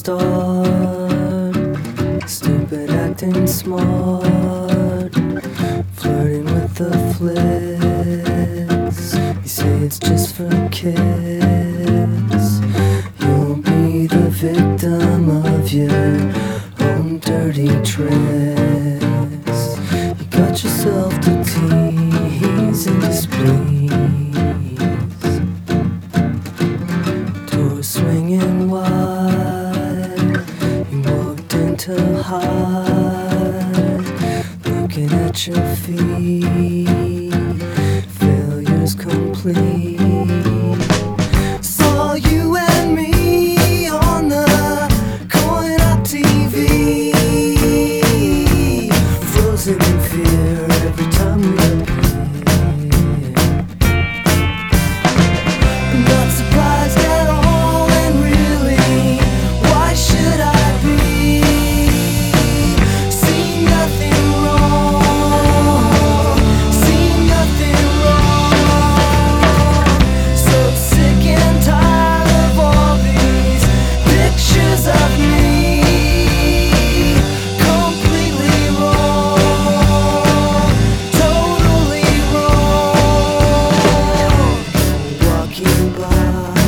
start. Stupid acting smart, flirting with the flicks. You say it's just for kids. You'll be the victim of your own dirty tricks. You got yourself to tease and displease. Doors swinging wide, you walked into hide, looking at your feet, failure's complete. Saw you and me on the coin-op TV, frozen in fear every time we appear. Not surprised at all, and really, why should I be? See nothing wrong, see nothing wrong. So sick and tired of all these pictures of me, completely wrong, totally wrong. Walking by,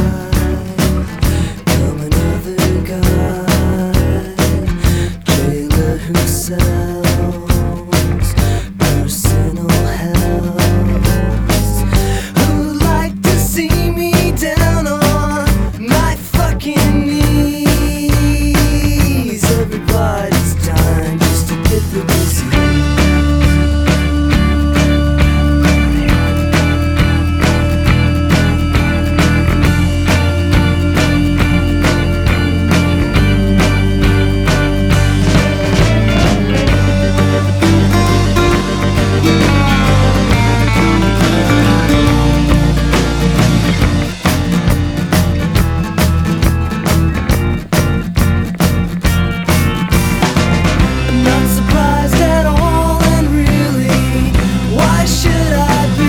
come another guy, jailer who sells personal hells, who'd like to see me down on my fucking knees. Everybody's dying just to get the disease. Not surprised at all, and really, why should I be?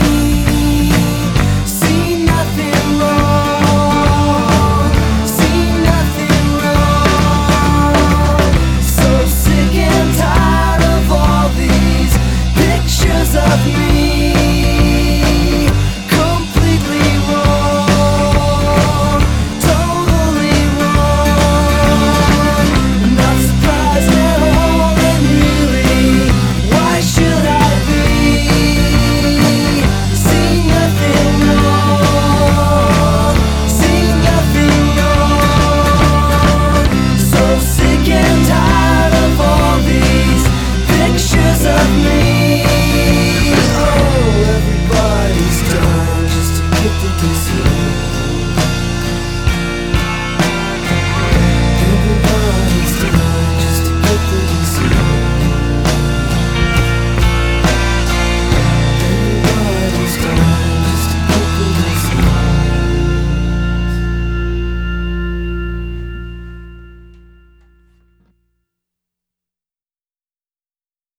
See nothing wrong, see nothing wrong. So sick and tired of all these pictures of me, completely wrong, totally wrong. Not surprised at all, and really, why should I be? See nothing wrong, see nothing wrong. So sick and tired of all these pictures of me. Oh, everybody's dying just to get the disease.